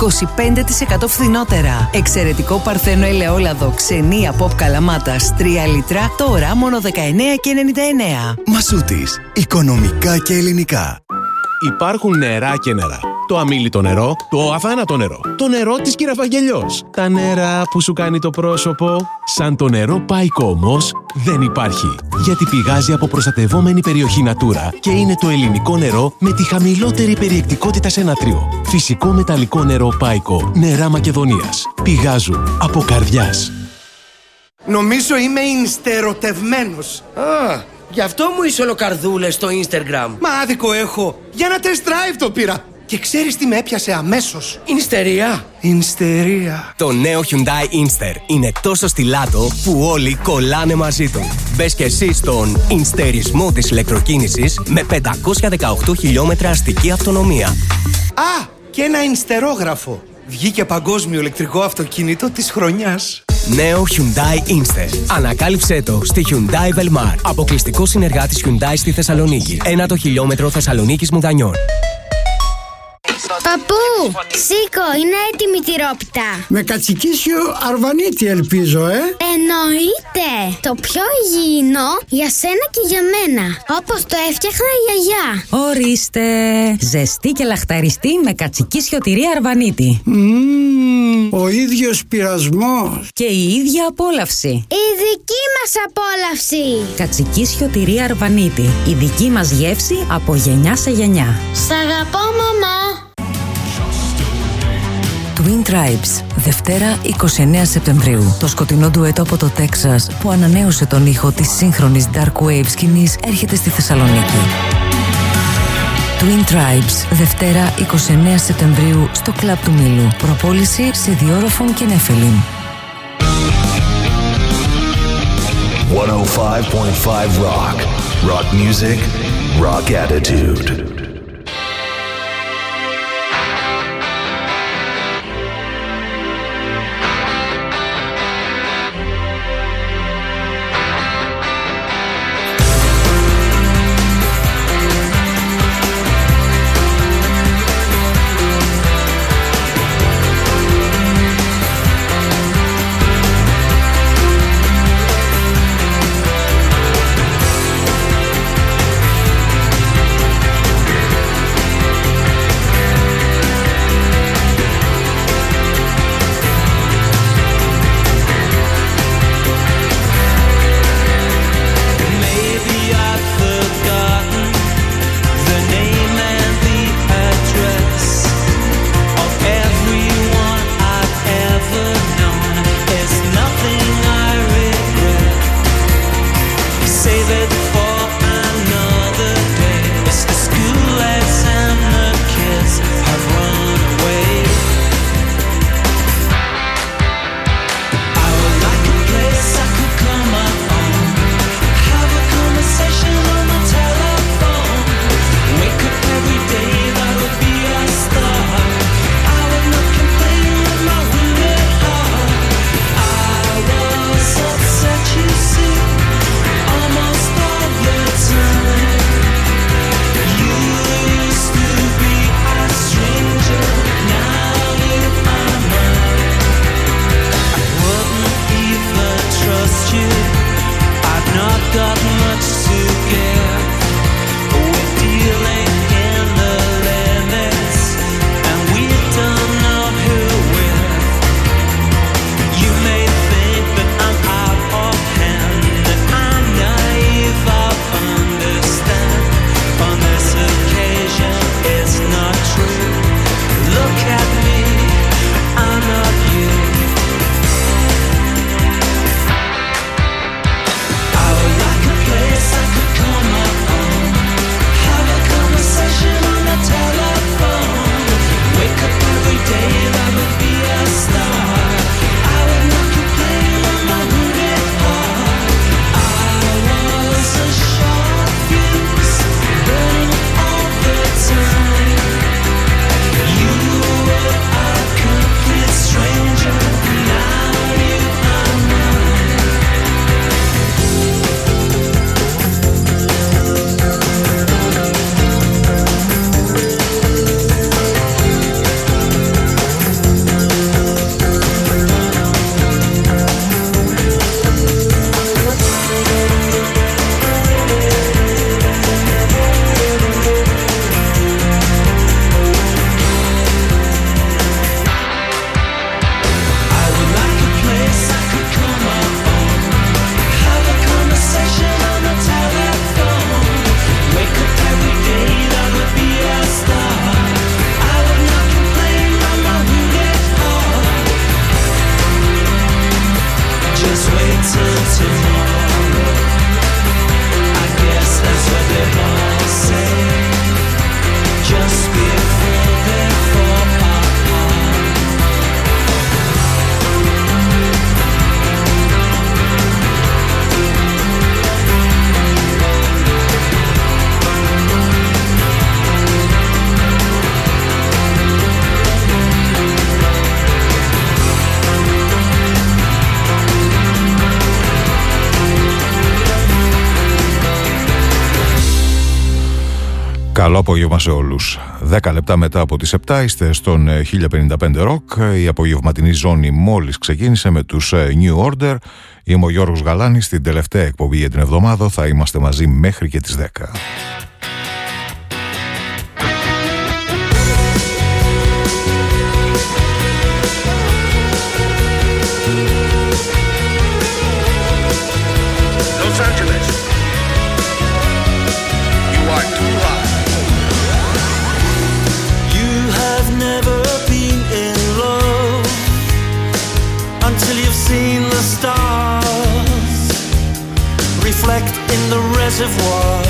25% φθηνότερα. Εξαιρετικό παρθένο ελαιόλαδο ξενία Pop Καλαμάτας 3 λίτρα, τώρα μόνο 19,99. Μασούτης. Οικονομικά και ελληνικά. Υπάρχουν νερά και νερά. Το αμίλητο νερό, το αφάνατο νερό, το νερό της Κυραφαγγελιός. Τα νερά που σου κάνει το πρόσωπο. Σαν το νερό Πάικο όμως δεν υπάρχει. Γιατί πηγάζει από προστατευόμενη περιοχή Natura και είναι το ελληνικό νερό με τη χαμηλότερη περιεκτικότητα σε νατρίο. Φυσικό μεταλλικό νερό Πάικο. Νερά Μακεδονίας. Πηγάζουν από καρδιάς. Νομίζω είμαι ινστεροτευμένος. Γι' αυτό μου είσαι ολοκαρδούλες στο Instagram. Μα άδικο έχω. Για ένα test drive το πήρα. Και ξέρεις τι με έπιασε αμέσως? Ινστερία. Ινστερία. Το νέο Hyundai Inster είναι τόσο στιλάτο που όλοι κολλάνε μαζί του. Μπες και εσύ στον ινστερισμό της ηλεκτροκίνησης με 518 χιλιόμετρα αστική αυτονομία. Α, και ένα ινστερόγραφο. Βγήκε παγκόσμιο ηλεκτρικό αυτοκίνητο της χρονιάς. Νέο Hyundai Inster. Ανακάλυψέ το στη Hyundai Velmar. Αποκλειστικό συνεργάτης Hyundai στη Θεσσαλονίκη. 1 χιλιόμετρο Θεσσαλονίκης Μουδανιών. Παππού, σήκω, είναι έτοιμη η τυρόπιτα. Με κατσικίσιο αρβανίτη ελπίζω, Εννοείται. Το πιο υγιεινό για σένα και για μένα. Όπως το έφτιαχνα η γιαγιά. Ορίστε. Ζεστή και λαχταριστή με κατσικίσιο τυρί αρβανίτη. Ο ίδιος πειρασμός. Και η ίδια απόλαυση. Η δική μας απόλαυση. Κατσικίσιο τυρί αρβανίτη. Η δική μας γεύση από γενιά σε γενιά. Σ' αγαπώ, μαμά. Twin Tribes, Δευτέρα 29 Σεπτεμβρίου. Το σκοτεινό ντουέτο από το Τέξας που ανανέωσε τον ήχο της σύγχρονης Dark Wave σκηνής έρχεται στη Θεσσαλονίκη. Twin Tribes, Δευτέρα 29 Σεπτεμβρίου στο Κλαμπ του Μήλου. Προπόληση σε Διόροφον και Νέφελιν. 105.5 Rock. Rock music, rock attitude. Καλό απόγευμα σε όλους. 10 λεπτά μετά από τις 7 είστε στον 1055 Rock. Η απογευματινή ζώνη μόλις ξεκίνησε με τους New Order. Είμαι ο Γιώργος Γαλάνης. Στην τελευταία εκπομπή για την εβδομάδα θα είμαστε μαζί μέχρι και τις 10. In the reservoir,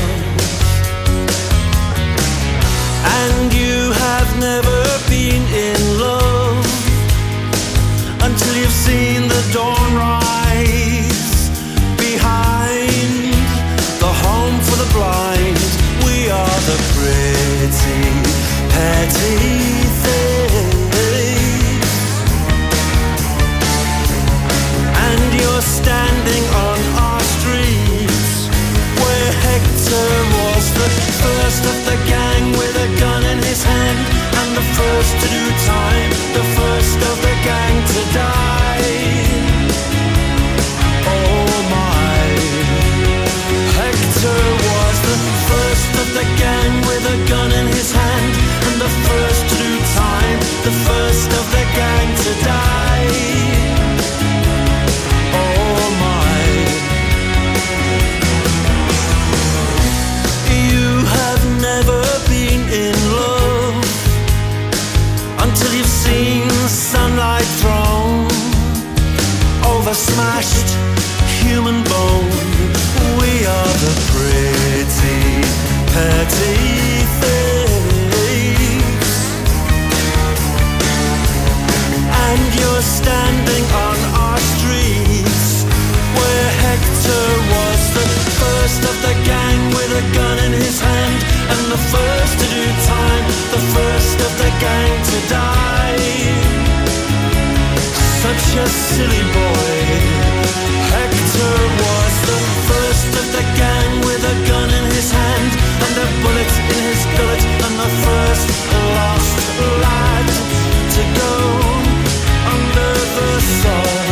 and you have never been in love until you've seen the dawn rise behind the home for the blind. We are the pretty, petty things, and you're standing on our street. Hector was the first of the gang with a gun in his hand, and the first to do time, the first of the gang to die. Oh my, Hector was the first of the gang with a gun in his hand, and the first to do time, the first of the gang to die. Oh my. Never been in love until you've seen sunlight thrown over smashed human bone. We are the pretty, petty things, and you're standing on our streets where Hector was the first of the gang with a gun in his hand, and the first to do time, the first of the gang to die. Such a silly boy. Hector was the first of the gang with a gun in his hand and a bullet in his gullet, and the first lost lad to go under the sod.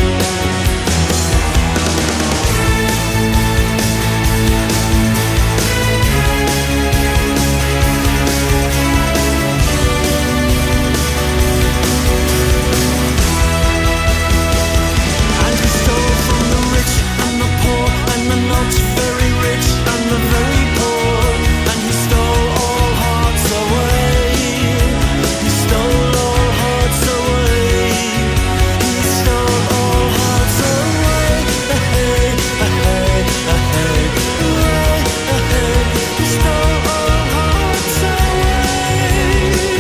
Not very rich and the very poor, and he stole all hearts away. He stole all hearts away. He stole all hearts away. Hey, hey, hey, hey. He stole all hearts away.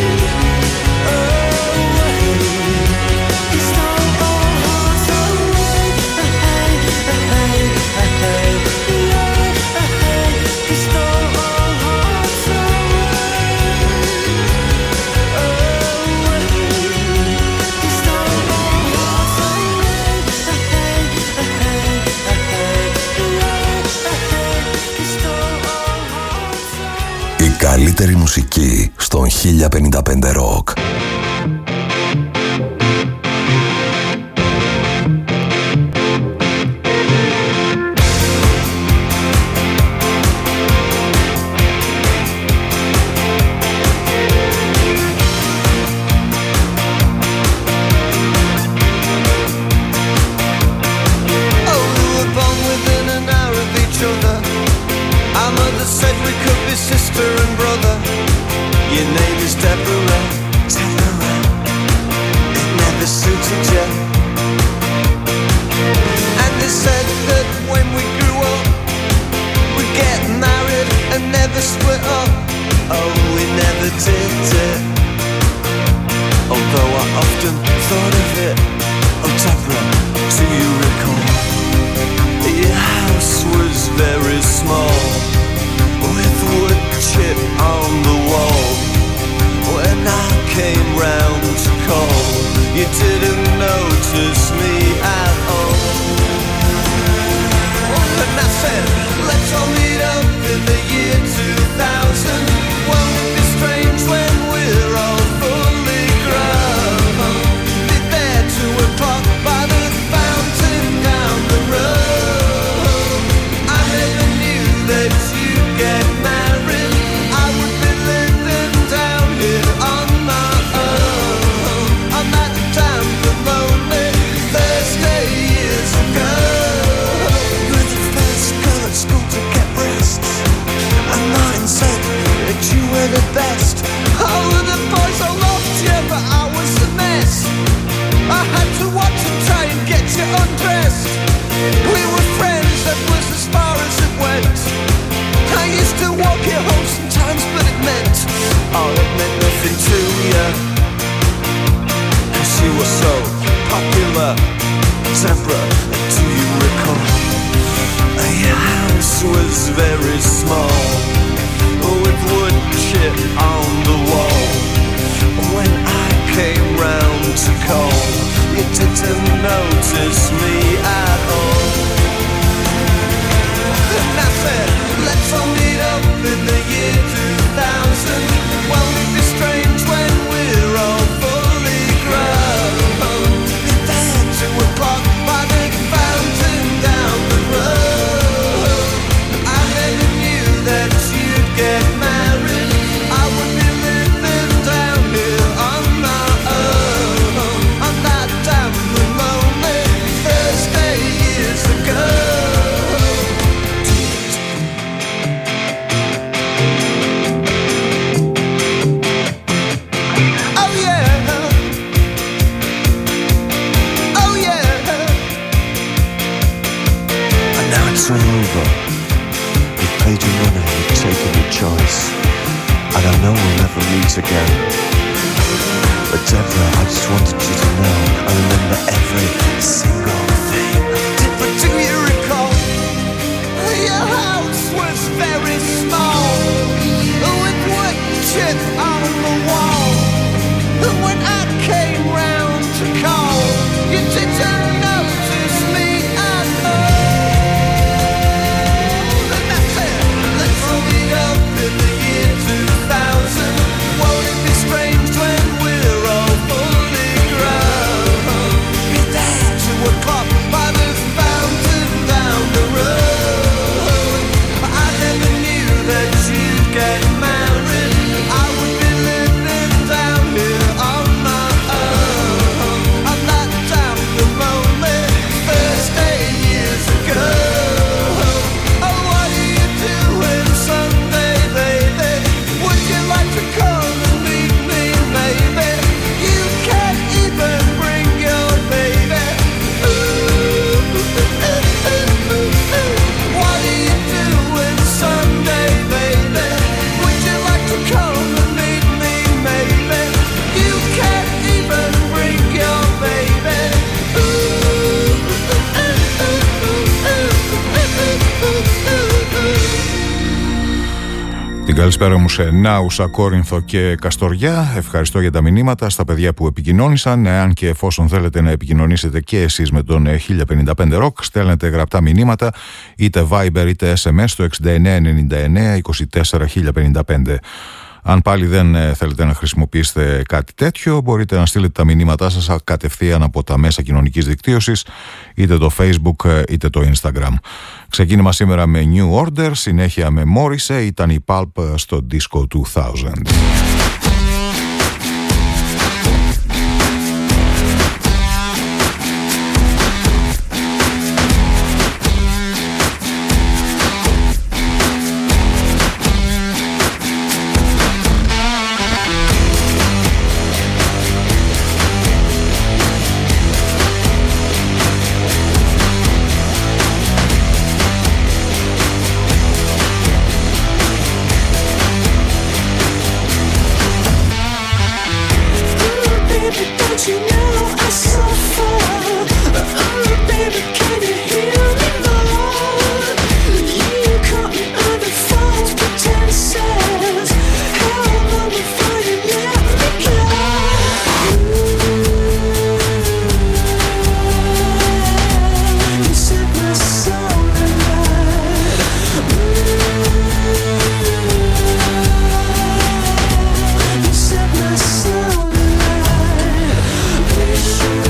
Away. He stole all hearts away. Hey, hey, hey. Η καλύτερη μουσική στον 1055 Rock. Sister and brother, your name is Deborah. you were so popular. Zebra, do you recall? Your house was very small, with wood chip on the wall. When I came round to call, you didn't notice me at all. And I said, let's all meet up in the year 2000. Won't it be strange when we're all fully grown? It's there 2 o'clock by the fountain down the road. I never knew that you'd get married. I would be living down here on my own, on that damn lonely Thursday years ago. Oh yeah, oh yeah. And now it's all over. You've paid your money, you've taken your choice, and I know we'll never meet again. But Deborah, I just wanted you to know I remember every single thing. But do you recall? Your house was very small, with wood chip on the wall. And when I came round to call, you didn't notice me at all. And I said, let's all meet up in the year 2000. Won't it be strange when we're all fully grown? Be there 2 o'clock by the fountain down the road. I never knew that you'd get married. I would be living down here on my own, on that damn lonely Thursday years ago. Oh, what are you doing Sunday, baby? Would you like to come and meet me, maybe? You can't even bring your baby. What are you doing Sunday, baby? Would you like to come and meet me, maybe? You can't even bring your baby. Την καλησπέρα μου σε Νάουσα, Κόρινθο και Καστοριά. Ευχαριστώ για τα μηνύματα στα παιδιά που επικοινώνησαν. Εάν και εφόσον θέλετε να επικοινωνήσετε και εσείς με τον 1055 Rock, στέλνετε γραπτά μηνύματα είτε Viber είτε SMS στο 6999 24 1055. Αν πάλι δεν θέλετε να χρησιμοποιήσετε κάτι τέτοιο, μπορείτε να στείλετε τα μηνύματά σας κατευθείαν από τα μέσα κοινωνικής δικτύωσης, είτε το Facebook είτε το Instagram. Ξεκίνημα σήμερα με New Order, συνέχεια με Morrissey, ήταν η Pulp στο Disco 2000. Wish you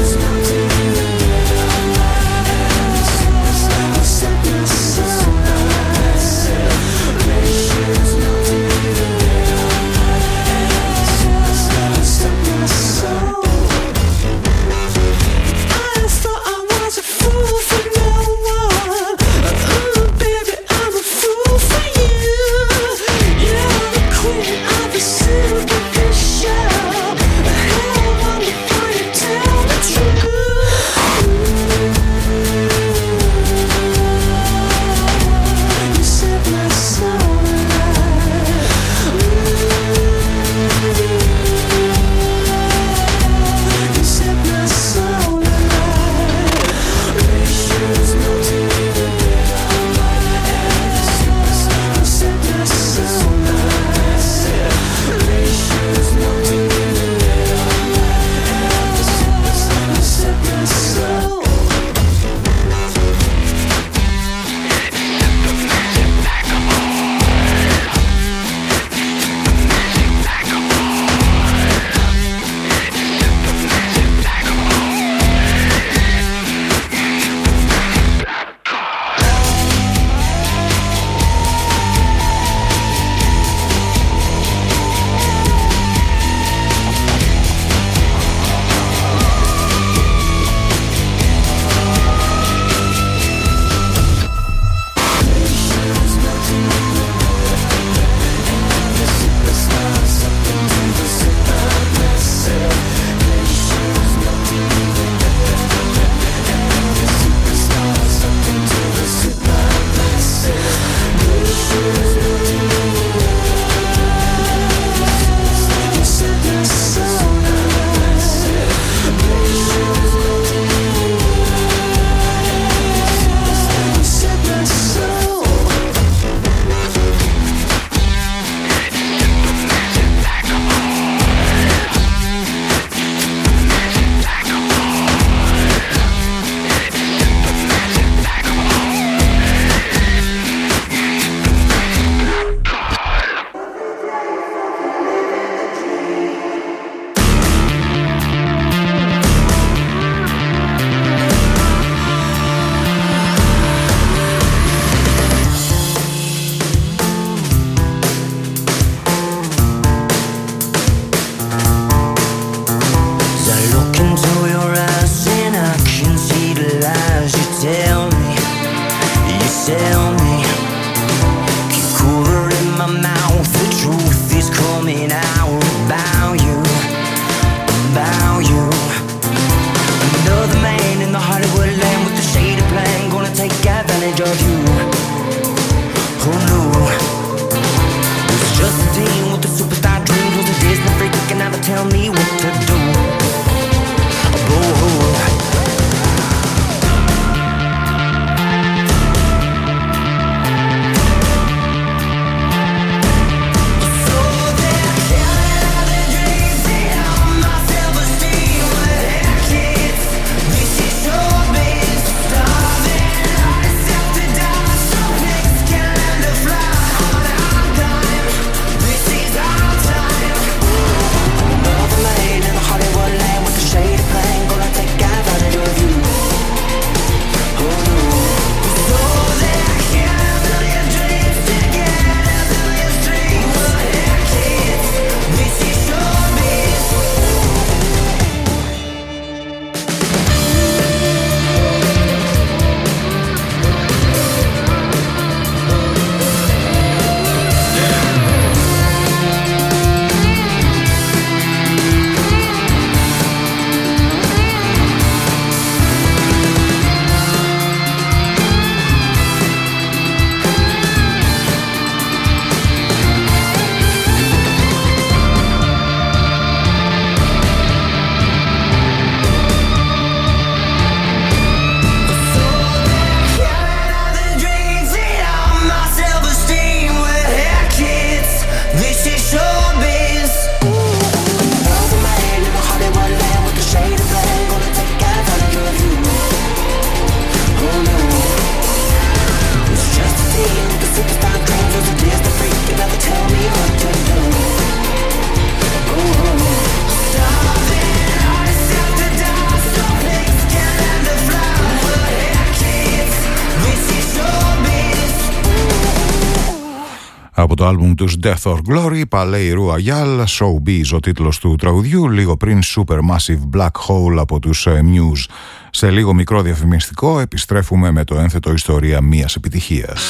από το άλμπουμ τους Death or Glory, Palais Royal, Showbiz ο τίτλος του τραγουδιού, λίγο πριν Supermassive Black Hole από τους Muse. Σε λίγο μικρό διαφημιστικό επιστρέφουμε με το ένθετο ιστορία μιας επιτυχίας.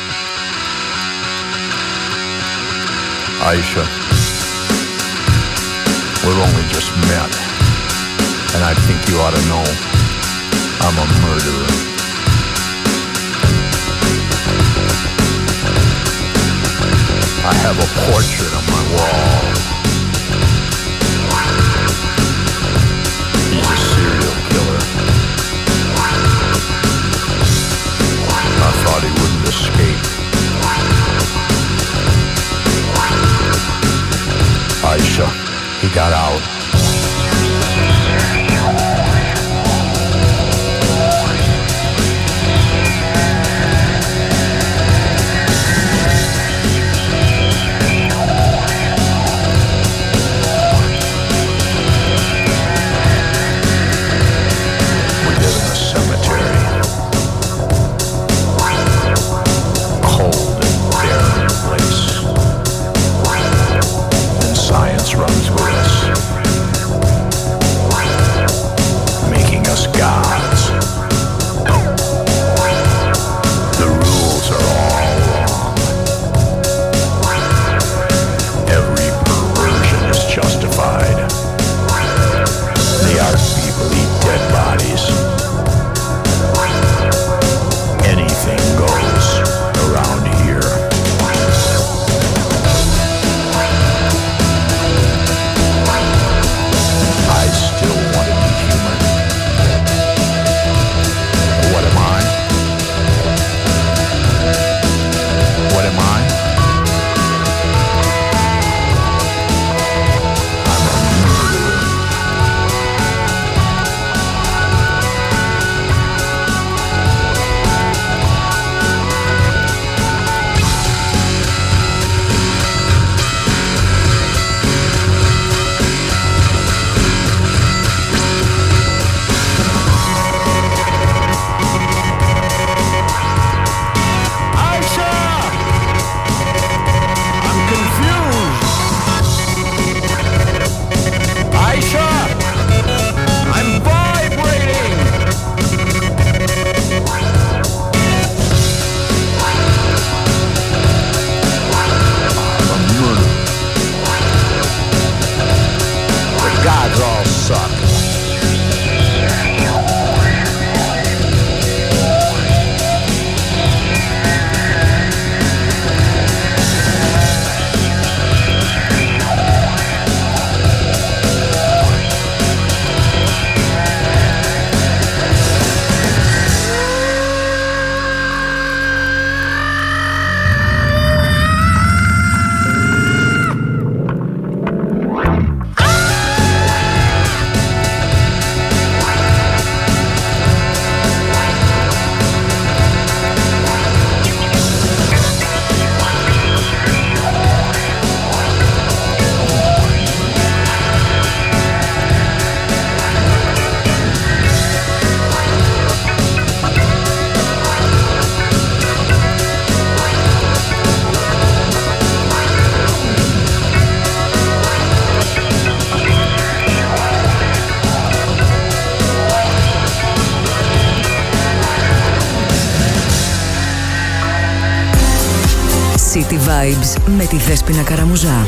Aisha, we've only just met, and I think you ought to know I'm a murderer. I have a portrait on my wall. He's a serial killer. I thought he wouldn't escape. Aisha, he got out. Runs with us, making us gods. The rules are all wrong. Every perversion is justified. The art people eat dead bodies. Anything goes around here. City Vibes με τη Δέσποινα Καραμουζά.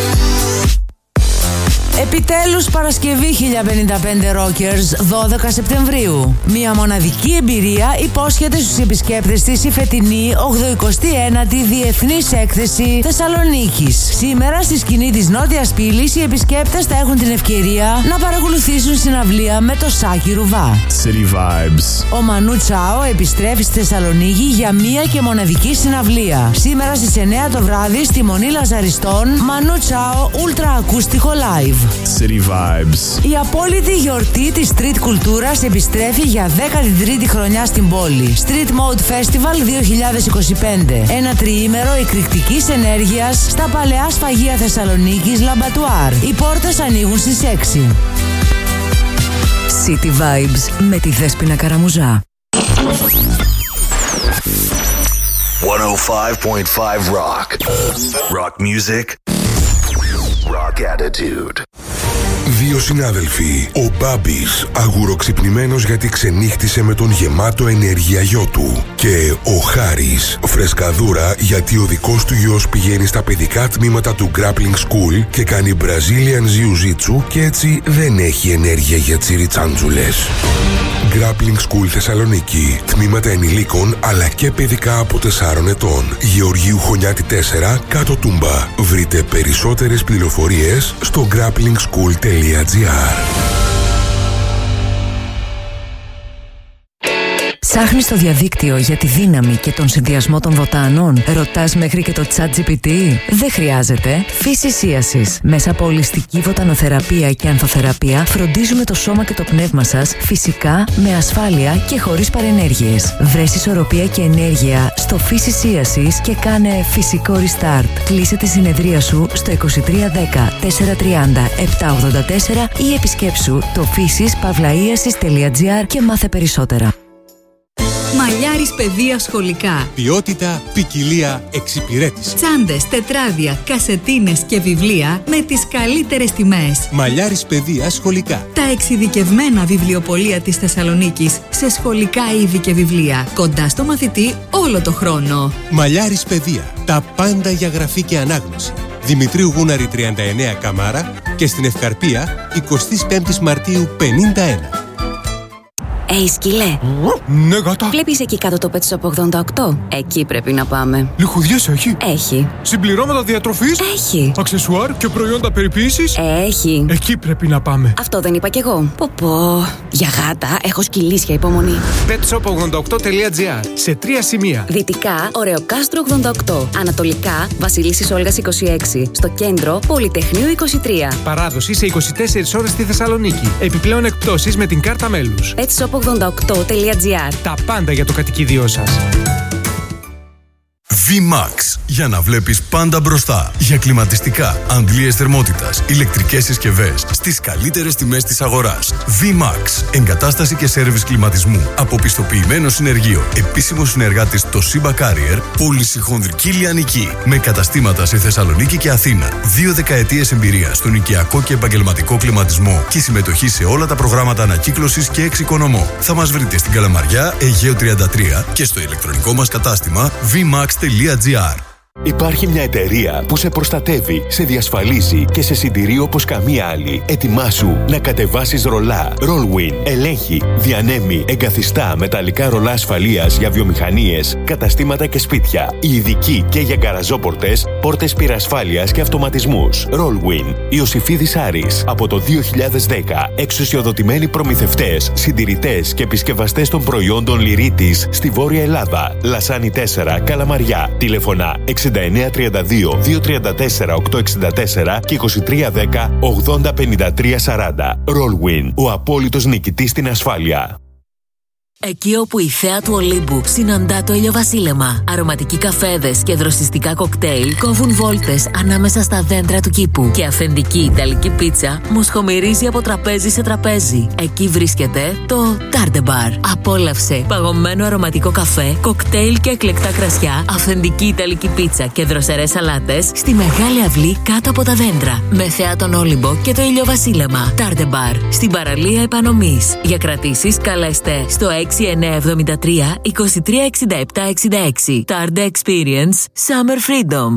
Επιτέλους Παρασκευή 1055 Rockers 12 Σεπτεμβρίου. Μια μοναδική εμπειρία υπόσχεται στους επισκέπτες της η φετινή 89η Διεθνής Έκθεση Θεσσαλονίκης. Σήμερα στη σκηνή της Νότιας Πύλης οι επισκέπτες θα έχουν την ευκαιρία να παρακολουθήσουν συναυλία με το Σάκη Ρουβά. City Vibes. Ο Μανού Τσάο επιστρέφει στη Θεσσαλονίκη για μία και μοναδική συναυλία. Σήμερα στις 9 το βράδυ στη Μονή Λαζαριστών, Μανού Τσάο Ultra Ακούστικο Live. City Vibes. Η απόλυτη γιορτή της street κουλτούρας επιστρέφει για 13η χρονιά στην πόλη. Street Mode Festival 2025. Ένα τριήμερο εκρηκτικής ενέργειας στα παλαιά σφαγεία Θεσσαλονίκης Λαμπατουάρ. Οι πόρτες ανοίγουν στις 6. City Vibes με τη Δέσποινα Καραμουζά. 105.5 Rock. Rock music. Rock attitude. Δύο συνάδελφοι, ο Μπάμπης αγουροξυπνημένος γιατί ξενύχτησε με τον γεμάτο ενέργεια γιο του, και ο Χάρης φρεσκαδούρα γιατί ο δικός του γιος πηγαίνει στα παιδικά τμήματα του Grappling School και κάνει Brazilian Jiu-Jitsu και έτσι δεν έχει ενέργεια για τσιριτσάντζουλες. Grappling School Θεσσαλονίκη. Τμήματα ενηλίκων αλλά και παιδικά από 4 ετών. Γεωργίου Χωνιάτη 4, κάτω Τούμπα. Βρείτε περισσότερες πληροφορίες στο grapplingschool.gr. Ψάχνεις στο διαδίκτυο για τη δύναμη και τον συνδυασμό των βοτάνων? Ρωτάς μέχρι και το ChatGPT? Δεν χρειάζεται. Φυσισίασης. Μέσα από ολιστική βοτανοθεραπεία και ανθοθεραπεία φροντίζουμε το σώμα και το πνεύμα σας φυσικά, με ασφάλεια και χωρίς παρενέργειες. Βρες ισορροπία και ενέργεια στο Φυσισίασης και κάνε φυσικό restart. Κλείσε τη συνεδρία σου στο 2310 430 784 ή επισκέψου το physis-iasis.gr και μάθε περισσότερα. Μαλλιάρης παιδεία σχολικά. Ποιότητα, ποικιλία, εξυπηρέτηση. Τσάντες, τετράδια, κασετίνες και βιβλία με τις καλύτερες τιμές. Μαλλιάρης παιδεία σχολικά. Τα εξειδικευμένα βιβλιοπωλεία της Θεσσαλονίκης σε σχολικά είδη και βιβλία. Κοντά στο μαθητή όλο το χρόνο. Μαλλιάρης παιδεία. Τα πάντα για γραφή και ανάγνωση. Δημητρίου Γούναρη 39 Καμάρα και στην Ευκαρπία 25 Μαρτίου 51. Σκύλε. Ναι, γάτα. Βλέπεις εκεί κάτω το Pet Shop 88? Εκεί πρέπει να πάμε. Λιχουδιές έχει? Έχει. Συμπληρώματα διατροφής? Έχει. Αξεσουάρ και προϊόντα περιποίησης? Έχει. Εκεί πρέπει να πάμε. Αυτό δεν είπα κι εγώ. Πω. Για γάτα έχω σκυλίσια υπομονή. petshop88.gr. Σε 3 σημεία. Δυτικά, Ωρεοκάστρο 88. Ανατολικά, Βασιλίσσης Όλγας 26. Στο κέντρο, Πολυτεχνείου 23. Παράδοση σε 24 ώρες στη Θεσσαλονίκη. Επιπλέον εκπτώσεις με την κάρτα μέλους. petshop88.gr. Τα πάντα για το κατοικίδιό σας. VMAX. Για να βλέπεις πάντα μπροστά. Για κλιματιστικά, αντλίες θερμότητας, ηλεκτρικές συσκευές στις καλύτερες τιμές της αγοράς. VMAX. Εγκατάσταση και σέρβις κλιματισμού. Αποπιστοποιημένο συνεργείο. Επίσημος συνεργάτης Toshiba Carrier. Πώληση χονδρική λιανική. Με καταστήματα σε Θεσσαλονίκη και Αθήνα. 2 δεκαετίες εμπειρία στον οικιακό και επαγγελματικό κλιματισμό και συμμετοχή σε όλα τα προγράμματα ανακύκλωσης και εξοικονομώ. Θα μας βρείτε στην Καλαμαριά, Αιγαίο 33 και στο ηλεκτρονικό μας κατάστημα vmax.gr. Υπάρχει μια εταιρεία που σε προστατεύει, σε διασφαλίζει και σε συντηρεί όπως καμία άλλη. Ετοιμάσου να κατεβάσεις ρολά. Rollwin ελέγχει, διανέμει, εγκαθιστά μεταλλικά ρολά ασφαλείας για βιομηχανίες, καταστήματα και σπίτια. Ειδικοί και για γκαραζόπορτες, πόρτες πυρασφάλειας και αυτοματισμούς. Rollwin. Ιωσηφίδης Άρης. Από το 2010. Εξουσιοδοτημένοι προμηθευτές, συντηρητές και επισκευαστές των προϊόντων Λυρίτης στη Βόρεια Ελλάδα. Λασάνι 4, Καλαμαριά. Τηλεφωνά 6932 234 864 και 2310 80 53 40. Rollwin, ο απόλυτος νικητής στην ασφάλεια. Εκεί όπου η θέα του Ολύμπου συναντά το ηλιοβασίλεμα, αρωματικοί καφέδες και δροσιστικά κοκτέιλ κόβουν βόλτες ανάμεσα στα δέντρα του κήπου και αυθεντική ιταλική πίτσα μοσχομυρίζει από τραπέζι σε τραπέζι. Εκεί βρίσκεται το Tarde Bar. Απόλαυσε παγωμένο αρωματικό καφέ, κοκτέιλ και εκλεκτά κρασιά, αυθεντική ιταλική πίτσα και δροσερές σαλάτες στη μεγάλη αυλή κάτω από τα δέντρα. Με θέα τον Όλυμπο και το ηλιοβασίλεμα. Tarde Bar. Στην παραλία Επανομής. Για κρατήσεις καλέστε στο 6973 236766. Tarde Experience Summer Freedom.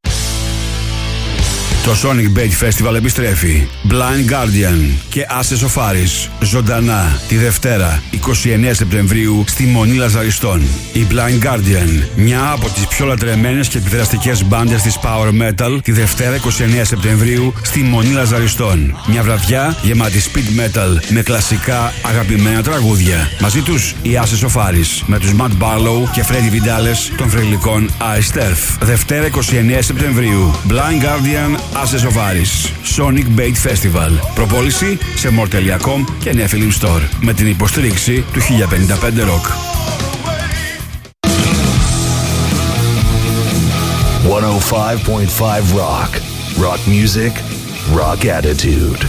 Το Sonic Beach Festival επιστρέφει. Blind Guardian και Access of Aris ζωντανά τη Δευτέρα 29 Σεπτεμβρίου στη Μονή Λαζαριστών. Η Blind Guardian, μια από τις πιο λατρεμένες και επιδραστικές μπάντες της Power Metal, τη Δευτέρα 29 Σεπτεμβρίου στη Μονή Λαζαριστών. Μια βραδιά γεμάτη speed metal με κλασικά αγαπημένα τραγούδια. Μαζί τους η Access of Aris με τους Matt Barlow και Freddy Vidales των φρεγλικών Ice Turf. Δευτέρα 29 Σεπτεμβρίου. Blind Guardian, Access of Aris, Sonic Bait Festival. Προπόληση σε more.com και Nephilim Store με την υποστήριξη του 1055 Rock. 105.5 Rock. Rock music, rock attitude.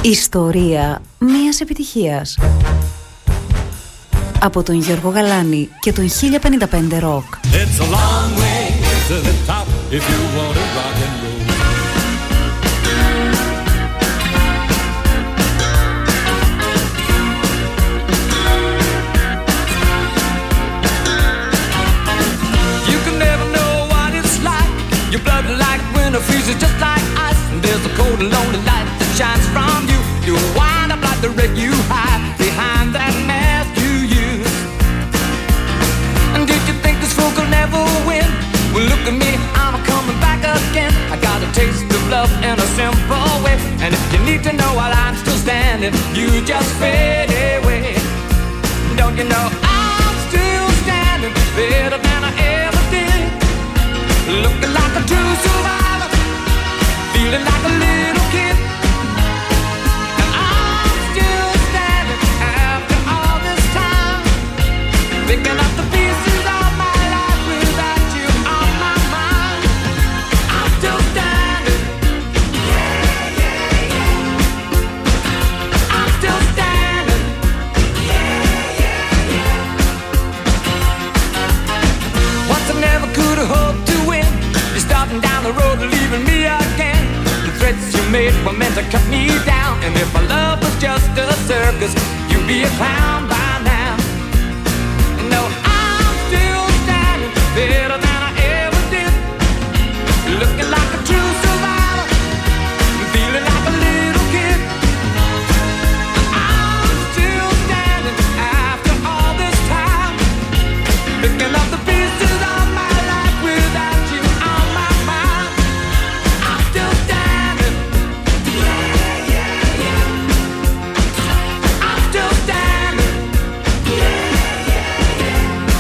Ιστορία μιας επιτυχίας. Από τον Γιώργο Γαλάνη και τον 1055 Rock. It's a long way to the top if you want to rock and roll. You can never know what it's like. Your blood like winter freezes just like ice. And there's a cold and lonely light that shines from you. You wind up like the wreck you hide behind that mask you use. And did you think this fool could never win? Well, look at me, I'm coming back again. I got a taste of love in a simple way. And if you need to know while I'm still standing, you just fade away. Don't you know I'm still standing better than I ever did? Looking like a true survivor, feeling like a little kid. And I'm still standing after all this time, picking up the pieces of my life without you on my mind. I'm still standing. Yeah, yeah, yeah. I'm still standing. Yeah, yeah, yeah. Once I never could have hoped to win. You're starting down the road and leaving me again. The threats you made were meant to cut me down. And if my love was just a circus, you'd be a clown by now. No, I'm still standing better than I ever did. Looking like a true survivor, feeling like a little kid. I'm still standing after all this time, picking up the pieces of my life without you on my mind. I'm still standing. Yeah, yeah, yeah. I'm still standing. Yeah, yeah, yeah.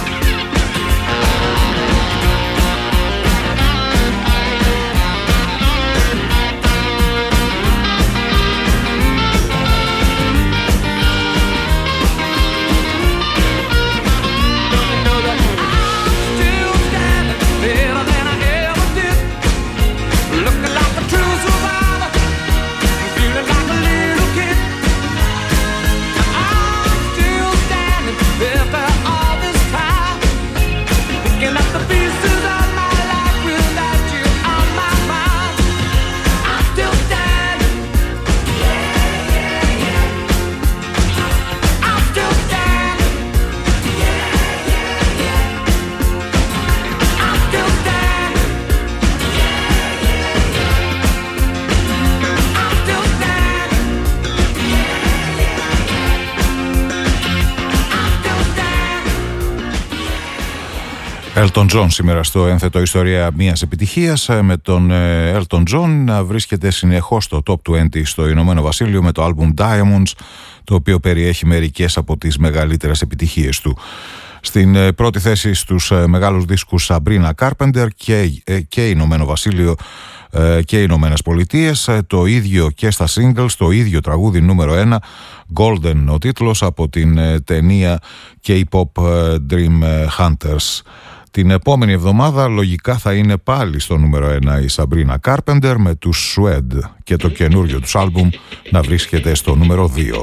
Elton John σήμερα στο ένθετο ιστορία μιας επιτυχίας, με τον Elton John να βρίσκεται συνεχώς στο Top 20 στο Ηνωμένο Βασίλειο με το album Diamonds, το οποίο περιέχει μερικές από τις μεγαλύτερες επιτυχίες του. Στην πρώτη θέση στους μεγάλους δίσκους Sabrina Carpenter και Ηνωμένο Βασίλειο και οι Ηνωμένες Πολιτείες, το ίδιο και στα singles, το ίδιο τραγούδι νούμερο 1, Golden ο τίτλος, από την ταινία K-pop Dream Hunters. Την επόμενη εβδομάδα λογικά θα είναι πάλι στο νούμερο 1 η Sabrina Carpenter με τους Suede και το καινούριο τους άλμπουμ να βρίσκεται στο νούμερο 2.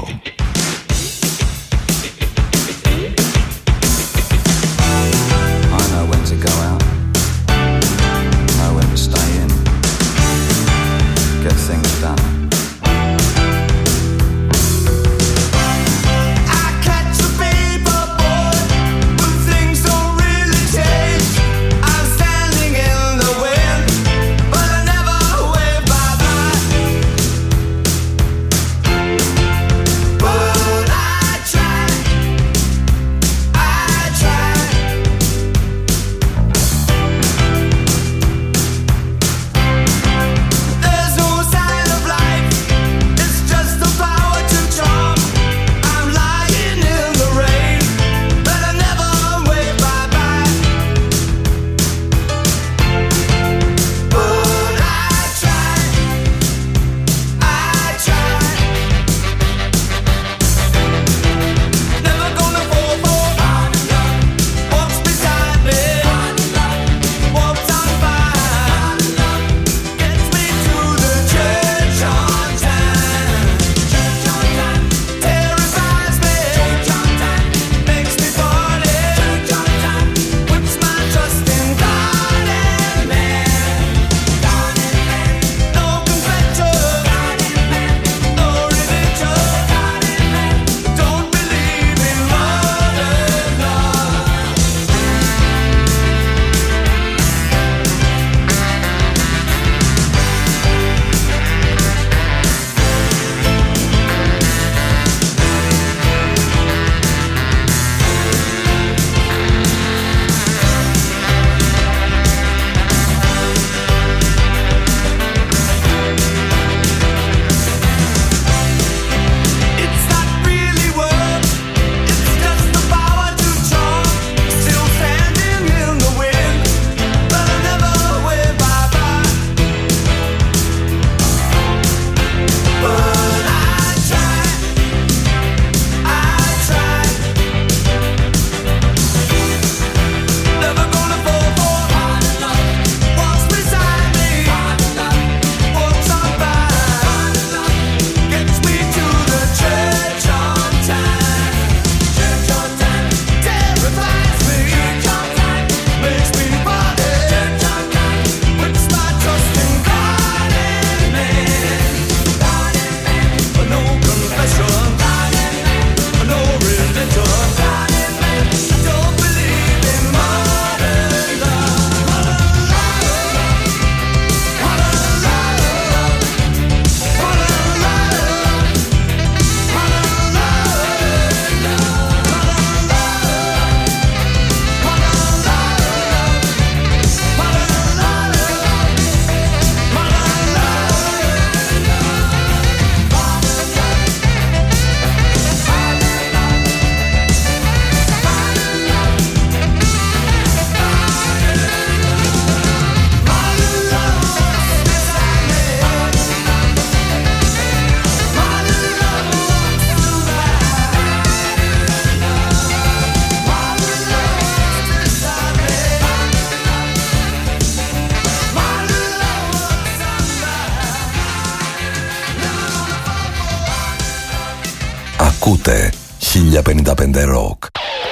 Ακούτε 1055 Rock.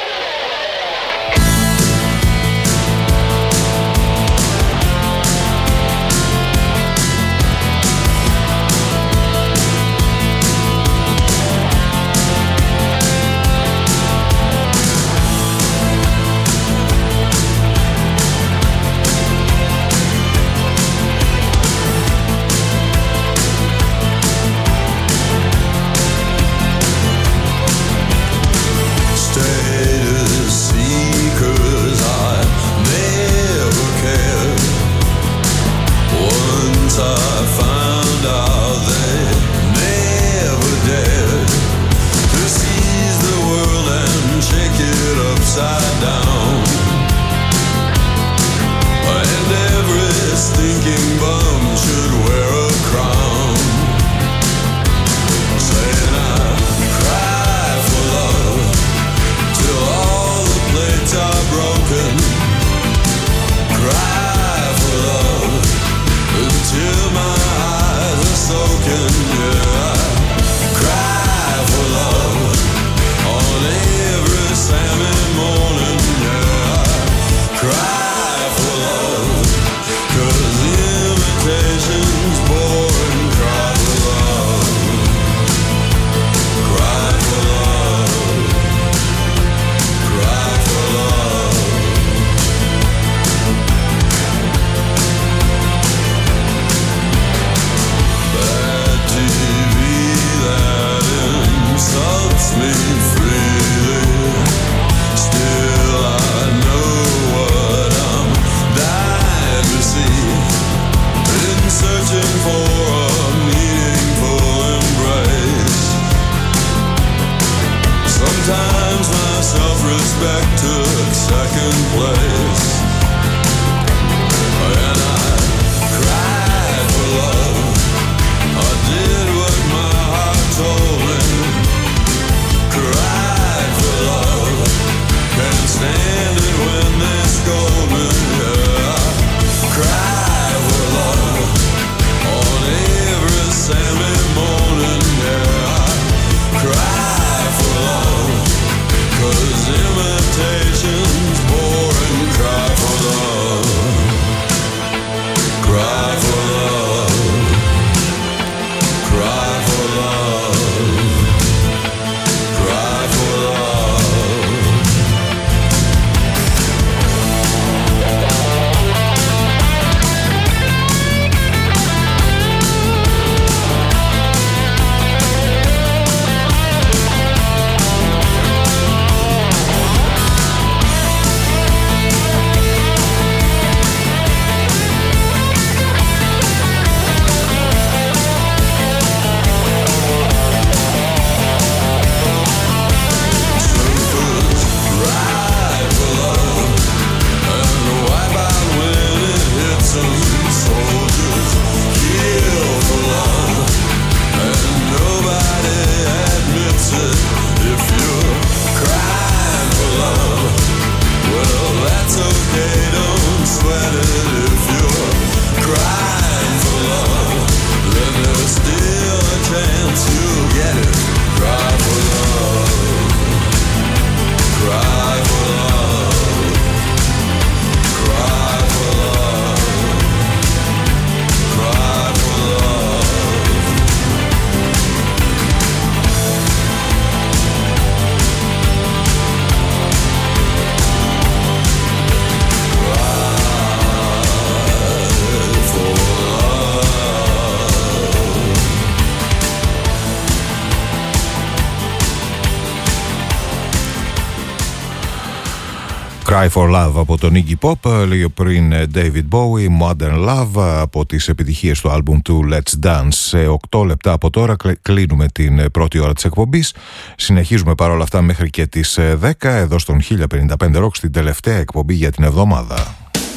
Cry for Love από τον Iggy Pop, λίγο πριν David Bowie, Modern Love από τις επιτυχίες του άλμπουμ του Let's Dance. Σε 8 λεπτά από τώρα κλείνουμε την πρώτη ώρα της εκπομπής. Συνεχίζουμε παρόλα αυτά μέχρι και τις 10 εδώ στον 1055 Rock, στην τελευταία εκπομπή για την εβδομάδα.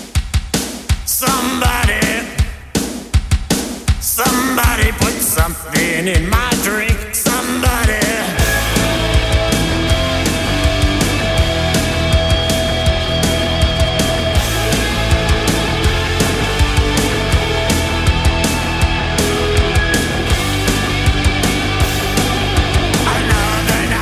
Somebody put something in my drink. Somebody. Another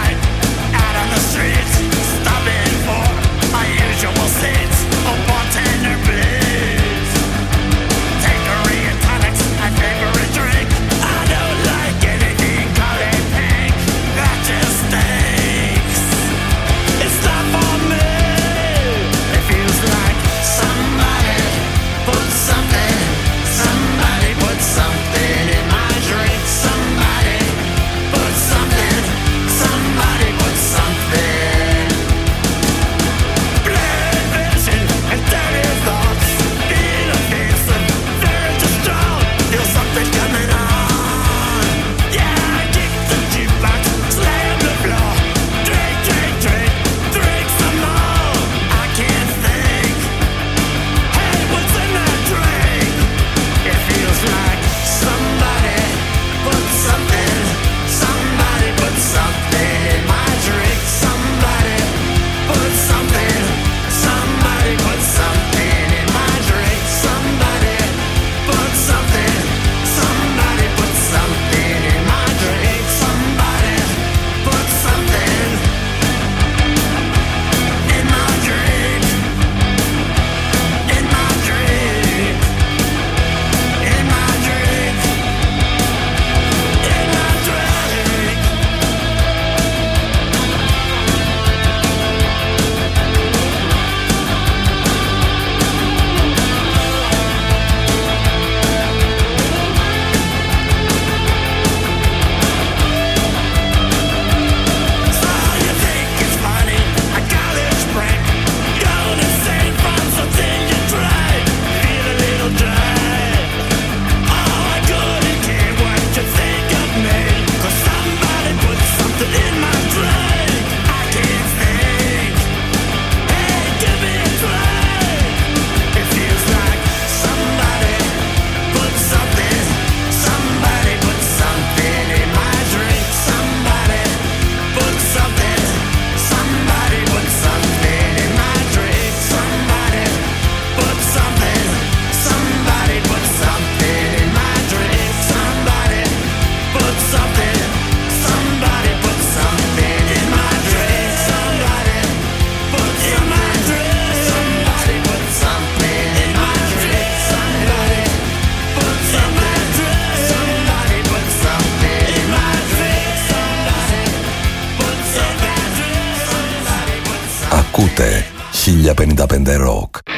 Ακούτε 1055 Rock.